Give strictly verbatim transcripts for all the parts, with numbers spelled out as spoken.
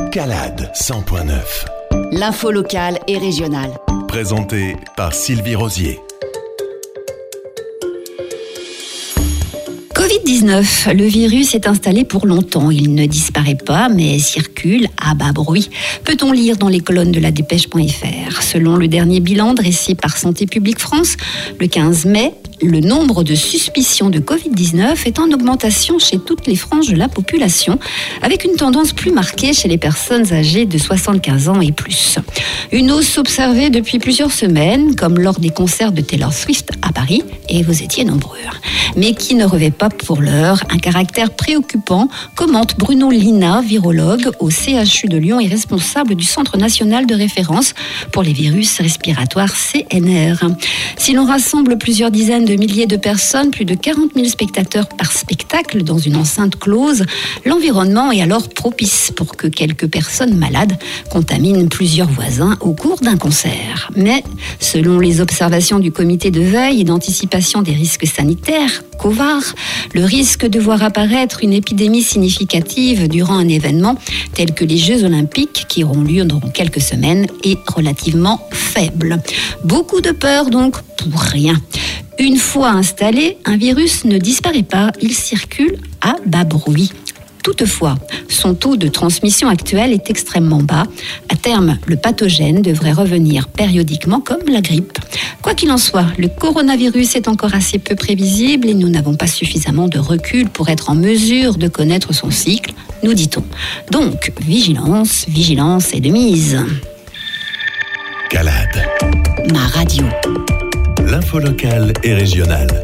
Calade cent point neuf. L'info locale et régionale. Présenté par Sylvie Rosier. covid dix-neuf, le virus est installé pour longtemps. Il ne disparaît pas, mais circule à bas bruit. Peut-on lire dans les colonnes de la dépêche point f r. Selon le dernier bilan dressé par Santé publique France, le quinze mai, le nombre de suspicions de covid dix-neuf est en augmentation chez toutes les franges de la population, avec une tendance plus marquée chez les personnes âgées de soixante-quinze ans et plus. Une hausse observée depuis plusieurs semaines, comme lors des concerts de Taylor Swift à Paris, et vous étiez nombreux. Mais qui ne revêt pas pour l'heure un caractère préoccupant, commente Bruno Lina, virologue au C H U de Lyon et responsable du Centre national de référence pour les virus respiratoires C N R. Si l'on rassemble plusieurs dizaines de milliers de personnes, plus de quarante mille spectateurs par spectacle dans une enceinte close, l'environnement est alors propice pour que quelques personnes malades contaminent plusieurs voisins au cours d'un concert. Mais selon les observations du comité de veille et d'anticipation des risques sanitaires, COVAR, le risque de voir apparaître une épidémie significative durant un événement tel que les Jeux Olympiques qui auront lieu dans quelques semaines est relativement faible. Beaucoup de peur donc pour rien. Une fois installé, un virus ne disparaît pas, il circule à bas bruit. Toutefois, son taux de transmission actuel est extrêmement bas. À terme, le pathogène devrait revenir périodiquement comme la grippe. Quoi qu'il en soit, le coronavirus est encore assez peu prévisible et nous n'avons pas suffisamment de recul pour être en mesure de connaître son cycle, nous dit-on. Donc, vigilance, vigilance et de mise. Calade. Ma radio. L'info locale et régionale.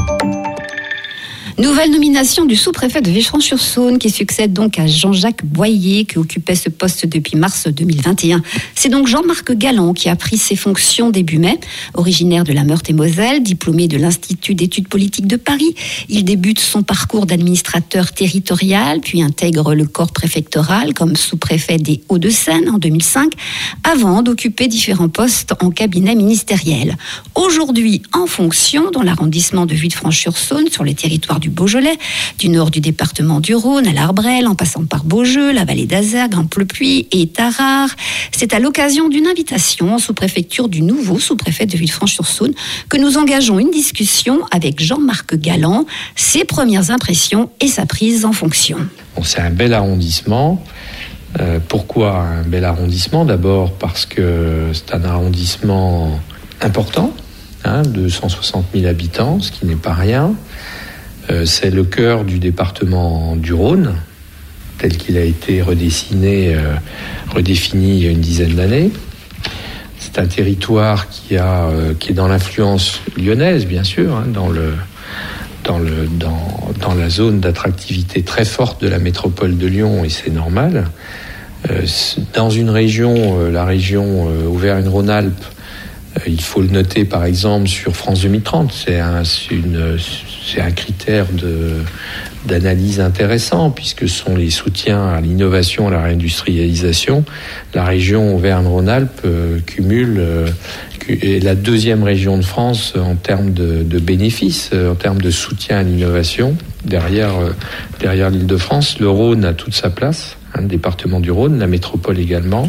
Nouvelle nomination du sous-préfet de Villefranche-sur-Saône qui succède donc à Jean-Jacques Boyer qui occupait ce poste depuis mars deux mille vingt et un. C'est donc Jean-Marc Galland qui a pris ses fonctions début mai. Originaire de la Meurthe-et-Moselle, diplômé de l'Institut d'études politiques de Paris, il débute son parcours d'administrateur territorial puis intègre le corps préfectoral comme sous-préfet des Hauts-de-Seine en deux mille cinq avant d'occuper différents postes en cabinet ministériel. Aujourd'hui en fonction dans l'arrondissement de Villefranche-sur-Saône sur les territoires du Beaujolais, du nord du département du Rhône à l'Arbrelle, en passant par Beaujeu, la vallée d'Azergues, Ample-Puy et Tarare. C'est à l'occasion d'une invitation en sous-préfecture du nouveau sous-préfet de Villefranche-sur-Saône que nous engageons une discussion avec Jean-Marc Galland, ses premières impressions et sa prise en fonction. Bon, c'est un bel arrondissement. Euh, pourquoi un bel arrondissement ? D'abord parce que c'est un arrondissement important, hein, de cent soixante mille habitants, ce qui n'est pas rien. Euh, c'est le cœur du département du Rhône, tel qu'il a été redessiné, euh, redéfini il y a une dizaine d'années. C'est un territoire qui, a, euh, qui est dans l'influence lyonnaise, bien sûr, hein, dans, le, dans, le, dans, dans la zone d'attractivité très forte de la métropole de Lyon, et c'est normal. Euh, dans une région, euh, la région euh, Auvergne-Rhône-Alpes, il faut le noter par exemple sur France deux mille trente, c'est un, c'est une, c'est un critère de, d'analyse intéressant puisque ce sont les soutiens à l'innovation, à la réindustrialisation. La région Auvergne-Rhône-Alpes euh, cumule, euh, est la deuxième région de France en termes de, de bénéfices, euh, en termes de soutien à l'innovation. Derrière, euh, derrière l'Île-de-France, le Rhône a toute sa place, hein, le département du Rhône, la métropole également.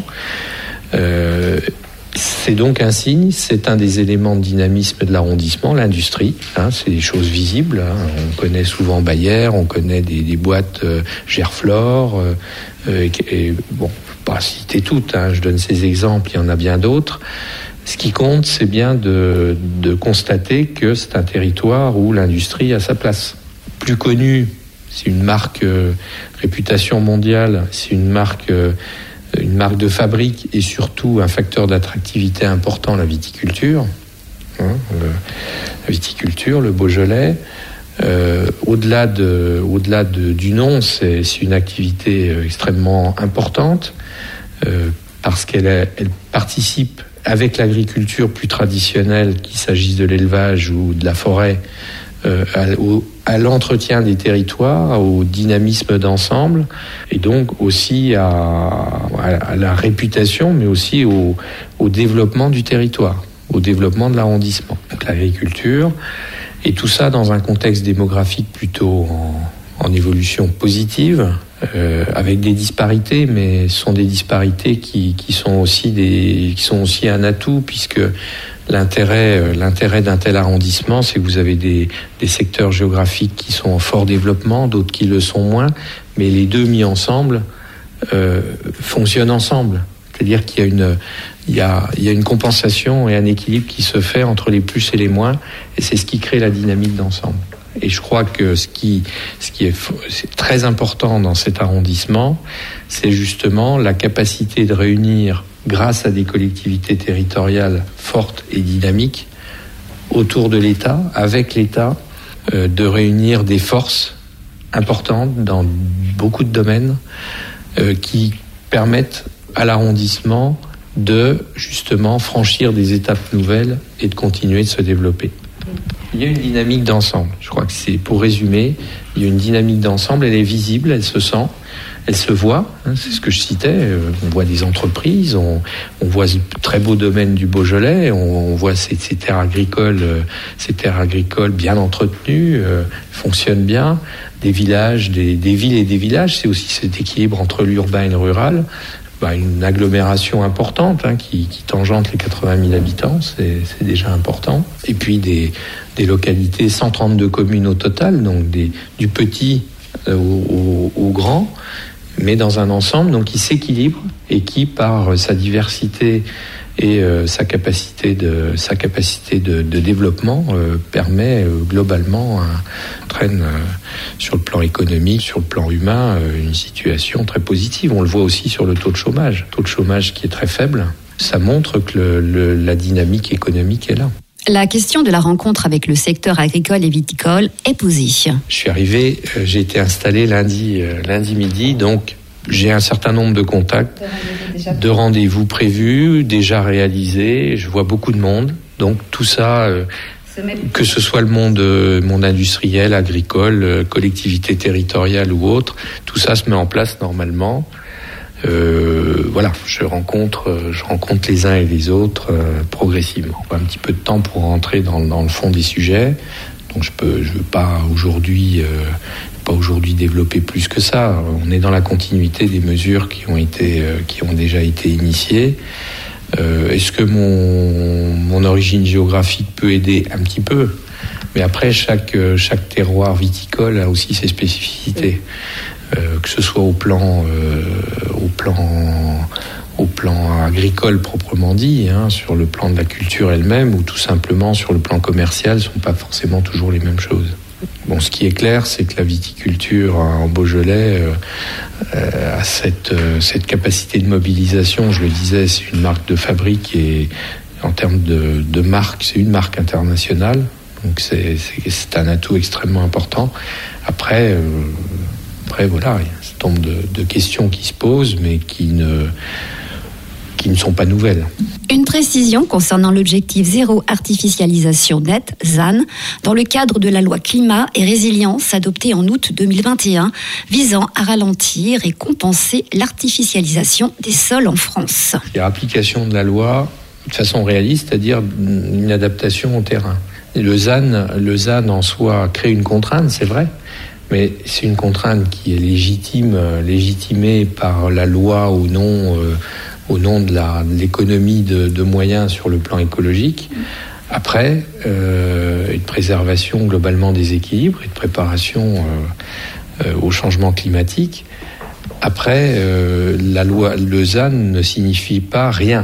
Euh, C'est donc un signe, c'est un des éléments de dynamisme de l'arrondissement, l'industrie. Hein, c'est des choses visibles. Hein. On connaît souvent Bayer, on connaît des, des boîtes euh, Gerflor. Euh, euh, et, bon, pas citer toutes, hein, je donne ces exemples, il y en a bien d'autres. Ce qui compte, c'est bien de, de constater que c'est un territoire où l'industrie a sa place. Plus connue, c'est une marque euh, réputation mondiale, c'est une marque... Euh, une marque de fabrique et surtout un facteur d'attractivité important, la viticulture. Hein, le, la viticulture, le Beaujolais. Euh, au-delà, de, au-delà de, du nom, c'est, c'est une activité extrêmement importante euh, parce qu'elle elle participe avec l'agriculture plus traditionnelle, qu'il s'agisse de l'élevage ou de la forêt, euh, à, au, à l'entretien des territoires, au dynamisme d'ensemble, et donc aussi à, à la réputation, mais aussi au, au développement du territoire, au développement de l'arrondissement. Donc l'agriculture, et tout ça dans un contexte démographique plutôt en, en évolution positive, euh, avec des disparités, mais ce sont des disparités qui, qui sont aussi des, qui sont aussi un atout, puisque l'intérêt, l'intérêt d'un tel arrondissement, c'est que vous avez des, des secteurs géographiques qui sont en fort développement, d'autres qui le sont moins, mais les deux mis ensemble euh, fonctionnent ensemble. C'est-à-dire qu'il y a une, il y a, il y a une compensation et un équilibre qui se fait entre les plus et les moins, et c'est ce qui crée la dynamique d'ensemble. Et je crois que ce qui, ce qui est, c'est très important dans cet arrondissement, c'est justement la capacité de réunir, grâce à des collectivités territoriales fortes et dynamiques, autour de l'État, avec l'État, euh, de réunir des forces importantes dans beaucoup de domaines euh, qui permettent à l'arrondissement de justement franchir des étapes nouvelles et de continuer de se développer. Il y a une dynamique d'ensemble. Je crois que c'est, pour résumer, il y a une dynamique d'ensemble, elle est visible, elle se sent, elle se voit, hein, c'est ce que je citais, on voit des entreprises, on, on voit ce très beau domaine du Beaujolais, on, on voit ces, ces terres agricoles, euh, ces terres agricoles bien entretenues, euh, fonctionnent bien, des villages, des, des villes et des villages, c'est aussi cet équilibre entre l'urbain et le rural. Bah, une agglomération importante hein, qui, qui tangente les quatre-vingt mille habitants, c'est, c'est déjà important. Et puis des, des localités, cent trente-deux communes au total, donc des, du petit euh, au, au, au grand, mais dans un ensemble donc qui s'équilibre et qui, par sa diversité et euh, sa capacité de sa capacité de, de développement, euh, permet euh, globalement un, traîne euh, sur le plan économique, sur le plan humain, euh, une situation très positive. On le voit aussi sur le taux de chômage, taux de chômage qui est très faible. Ça montre que le, le, la dynamique économique est là. La question de la rencontre avec le secteur agricole et viticole est posée. Je suis arrivé, euh, j'ai été installé lundi, euh, lundi midi, donc j'ai un certain nombre de contacts, de rendez-vous prévus, déjà réalisés. Je vois beaucoup de monde. Donc tout ça, euh, que ce soit le monde, euh, monde industriel, agricole, euh, collectivité territoriale ou autre, tout ça se met en place normalement. Euh, voilà, je rencontre, je rencontre les uns et les autres euh, progressivement. Un petit peu de temps pour rentrer dans, dans le fond des sujets. Donc je peux, je veux pas aujourd'hui. Euh, pas aujourd'hui développer plus que ça. On est dans la continuité des mesures qui ont été, euh, qui ont déjà été initiées. Euh, est-ce que mon, mon origine géographique peut aider un petit peu ? Mais après, chaque, chaque terroir viticole a aussi ses spécificités, euh, que ce soit au plan, euh, au plan, au plan agricole proprement dit, hein, sur le plan de la culture elle-même, ou tout simplement sur le plan commercial, sont pas forcément toujours les mêmes choses. Bon, ce qui est clair, c'est que la viticulture en Beaujolais euh, euh, a cette, euh, cette capacité de mobilisation. Je le disais, c'est une marque de fabrique et en termes de, de marque, c'est une marque internationale. Donc c'est, c'est, c'est un atout extrêmement important. Après, euh, après voilà, il y a un certain nombre de, de questions qui se posent, mais qui ne... qui ne sont pas nouvelles. Une précision concernant l'objectif zéro artificialisation nette, Z A N, dans le cadre de la loi climat et résilience adoptée en août deux mille vingt et un, visant à ralentir et compenser l'artificialisation des sols en France. Il y a application de la loi de façon réaliste, c'est-à-dire une adaptation au terrain. Le Z A N, le Z A N en soi crée une contrainte, c'est vrai, mais c'est une contrainte qui est légitime, légitimée par la loi ou non, euh, au nom de, la, de l'économie de, de moyens sur le plan écologique. Après, euh, une préservation globalement des équilibres et de préparation euh, euh, au changement climatique. Après, euh, la loi, le Z A N ne signifie pas rien.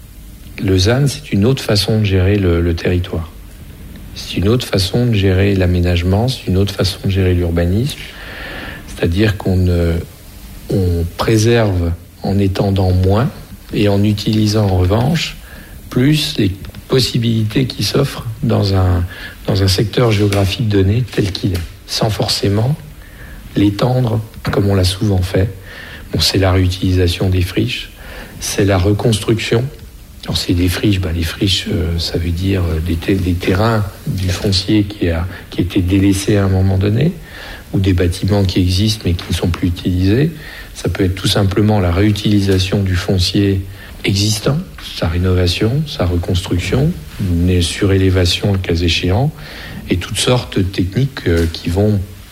Le Z A N, c'est une autre façon de gérer le, le territoire. C'est une autre façon de gérer l'aménagement, c'est une autre façon de gérer l'urbanisme. C'est-à-dire qu'on euh, on préserve en étendant moins, et en utilisant en revanche plus les possibilités qui s'offrent dans un, dans un secteur géographique donné tel qu'il est, sans forcément l'étendre comme on l'a souvent fait. Bon, c'est la réutilisation des friches, c'est la reconstruction. Alors c'est des friches, ben les friches, euh, ça veut dire des, t- des terrains, du foncier qui a, qui a été délaissé à un moment donné, ou des bâtiments qui existent mais qui ne sont plus utilisés. Ça peut être tout simplement la réutilisation du foncier existant, sa rénovation, sa reconstruction, une surélévation le cas échéant, et toutes sortes de techniques qui vont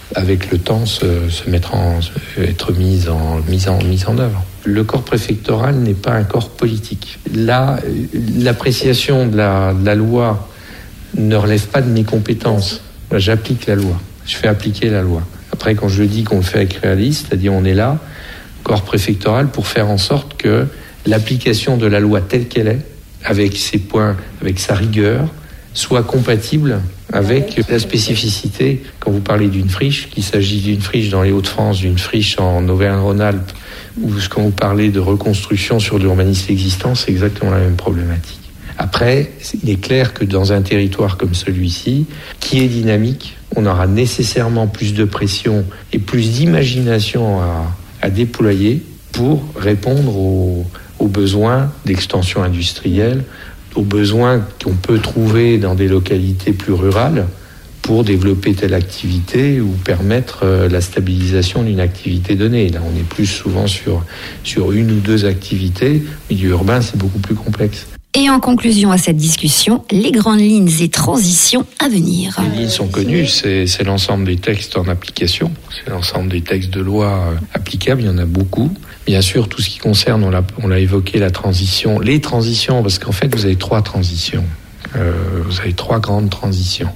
avec le temps, se, se mettre en, être mise en, mise, en, mise en œuvre. Le corps préfectoral n'est pas un corps politique. Là, l'appréciation de la, de la loi ne relève pas de mes compétences. J'applique la loi, je fais appliquer la loi. Après, quand je dis qu'on le fait avec réalisme, c'est-à-dire on est là, corps préfectoral, pour faire en sorte que l'application de la loi telle qu'elle est, avec ses points, avec sa rigueur, soit compatible avec la spécificité. Quand vous parlez d'une friche, qu'il s'agit d'une friche dans les Hauts-de-France, d'une friche en Auvergne-Rhône-Alpes, ou quand vous parlez de reconstruction sur l'urbanisme existant, c'est exactement la même problématique. Après, il est clair que dans un territoire comme celui-ci, qui est dynamique, on aura nécessairement plus de pression et plus d'imagination à, à déployer pour répondre aux, aux besoins d'extension industrielle, aux besoins qu'on peut trouver dans des localités plus rurales pour développer telle activité ou permettre euh, la stabilisation d'une activité donnée. Là, on est plus souvent sur, sur une ou deux activités. Milieu urbain, c'est beaucoup plus complexe. Et en conclusion à cette discussion, les grandes lignes et transitions à venir. Les lignes sont connues, c'est, c'est l'ensemble des textes en application, c'est l'ensemble des textes de loi applicables, il y en a beaucoup. Bien sûr, tout ce qui concerne, on l'a, on l'a évoqué, la transition, les transitions, parce qu'en fait, vous avez trois transitions. Euh, vous avez trois grandes transitions.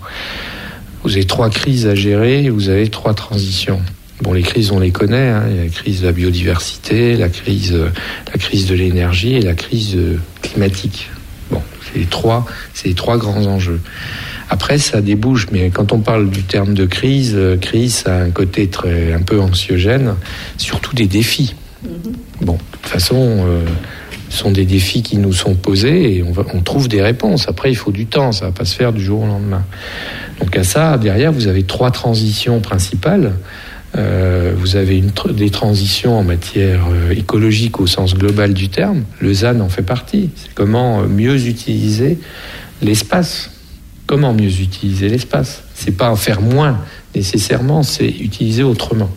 Vous avez trois crises à gérer, et vous avez trois transitions. Bon, les crises, on les connaît, hein. Il y a la crise de la biodiversité, la crise, la crise de l'énergie et la crise climatique. Bon, c'est les trois, c'est les trois grands enjeux. Après, ça débouche, mais quand on parle du terme de crise, crise, ça a un côté très, un peu anxiogène, surtout des défis. Bon, de toute façon, euh, ce sont des défis qui nous sont posés et on, va, on trouve des réponses. Après, il faut du temps, ça va pas se faire du jour au lendemain. Donc à ça, derrière, vous avez trois transitions principales. Euh, vous avez une, des transitions en matière euh, écologique au sens global du terme. Le Z A N en fait partie. C'est comment mieux utiliser l'espace. Comment mieux utiliser l'espace ? C'est pas en faire moins nécessairement, c'est utiliser autrement.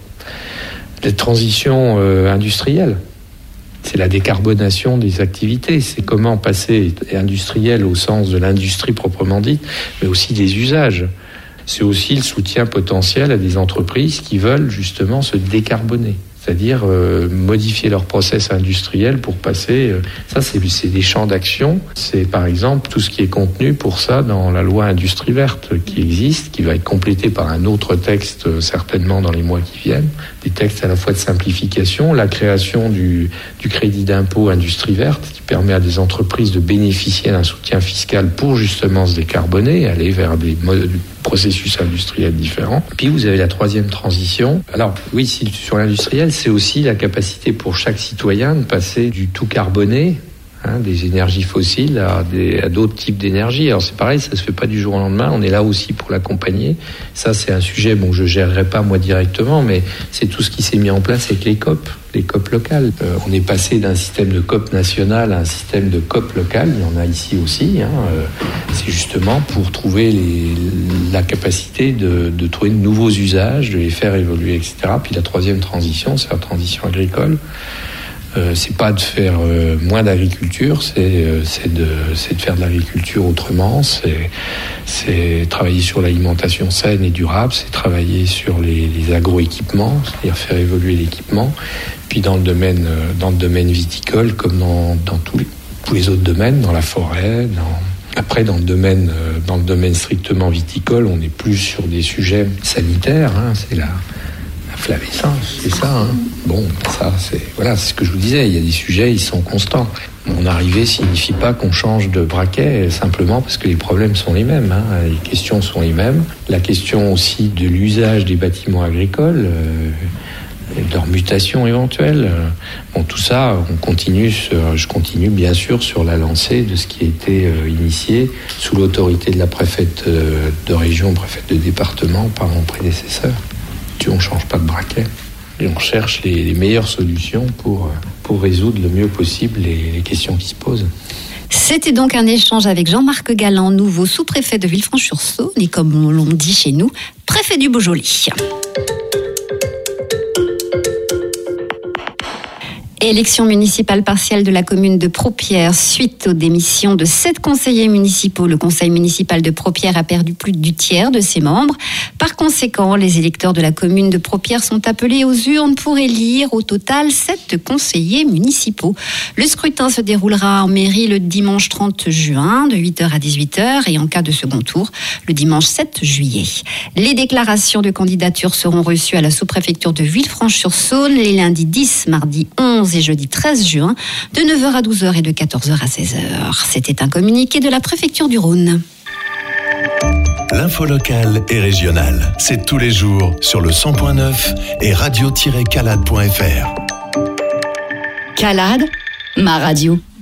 La transition euh, industrielle, c'est la décarbonation des activités. C'est comment passer industriel au sens de l'industrie proprement dite, mais aussi des usages. C'est aussi le soutien potentiel à des entreprises qui veulent justement se décarboner, c'est-à-dire euh, modifier leur process industriel pour passer... Euh, ça, c'est, c'est des champs d'action. C'est par exemple tout ce qui est contenu pour ça dans la loi Industrie verte qui existe, qui va être complétée par un autre texte euh, certainement dans les mois qui viennent. Des textes à la fois de simplification, la création du, du crédit d'impôt Industrie verte qui permet à des entreprises de bénéficier d'un soutien fiscal pour justement se décarboner, aller vers des modes... processus industriels différents. Puis vous avez la troisième transition. Alors oui, sur l'industriel, c'est aussi la capacité pour chaque citoyen de passer du tout carboné, hein, des énergies fossiles, à, des, à d'autres types d'énergie. Alors c'est pareil, ça se fait pas du jour au lendemain. On est là aussi pour l'accompagner. Ça, c'est un sujet, bon, je gérerai pas moi directement, mais c'est tout ce qui s'est mis en place avec les C O P, les C O P locales. Euh, on est passé d'un système de C O P national à un système de C O P local. Il y en a ici aussi. Hein. Euh, c'est justement pour trouver les, la capacité de, de trouver de nouveaux usages, de les faire évoluer, et cetera. Puis la troisième transition, c'est la transition agricole. Euh, c'est pas de faire euh, moins d'agriculture, c'est, euh, c'est, de, c'est de faire de l'agriculture autrement, c'est, c'est travailler sur l'alimentation saine et durable, c'est travailler sur les, les agroéquipements, c'est-à-dire faire évoluer l'équipement. Puis dans le domaine, euh, dans le domaine viticole, comme dans, dans tous, les, tous les autres domaines, dans la forêt, dans... Après, dans le domaine, euh, dans le domaine strictement viticole, on est plus sur des sujets sanitaires, hein, c'est la... flavescence, c'est ça. Hein. Bon, ça, c'est voilà, c'est ce que je vous disais. Il y a des sujets, ils sont constants. Mon arrivée signifie pas qu'on change de braquet, simplement parce que les problèmes sont les mêmes. Hein. Les questions sont les mêmes. La question aussi de l'usage des bâtiments agricoles, euh, de leur mutation éventuelle. Bon, tout ça, on continue. Sur, je continue bien sûr sur la lancée de ce qui a été euh, initié sous l'autorité de la préfète euh, de région, préfète de département, par mon prédécesseur. On ne change pas de braquet et on cherche les, les meilleures solutions pour, pour résoudre le mieux possible les, les questions qui se posent. C'était donc un échange avec Jean-Marc Galland, nouveau sous-préfet de Villefranche-sur-Saône et comme l'on dit chez nous, préfet du Beaujolais. Élection municipale partielle de la commune de Propierre suite aux démissions de sept conseillers municipaux. Le conseil municipal de Propierre a perdu plus du tiers de ses membres. Par conséquent, les électeurs de la commune de Propierre sont appelés aux urnes pour élire au total sept conseillers municipaux. Le scrutin se déroulera en mairie le dimanche trente juin de huit heures à dix-huit heures et en cas de second tour le dimanche sept juillet. Les déclarations de candidature seront reçues à la sous-préfecture de Villefranche-sur-Saône les lundis dix, mardi onze et jeudi treize juin de neuf heures à douze heures et de quatorze heures à seize heures. C'était un communiqué de la préfecture du Rhône. L'info locale et régionale, c'est tous les jours sur le cent point neuf et radio tiret calade point f r. Calade, ma radio.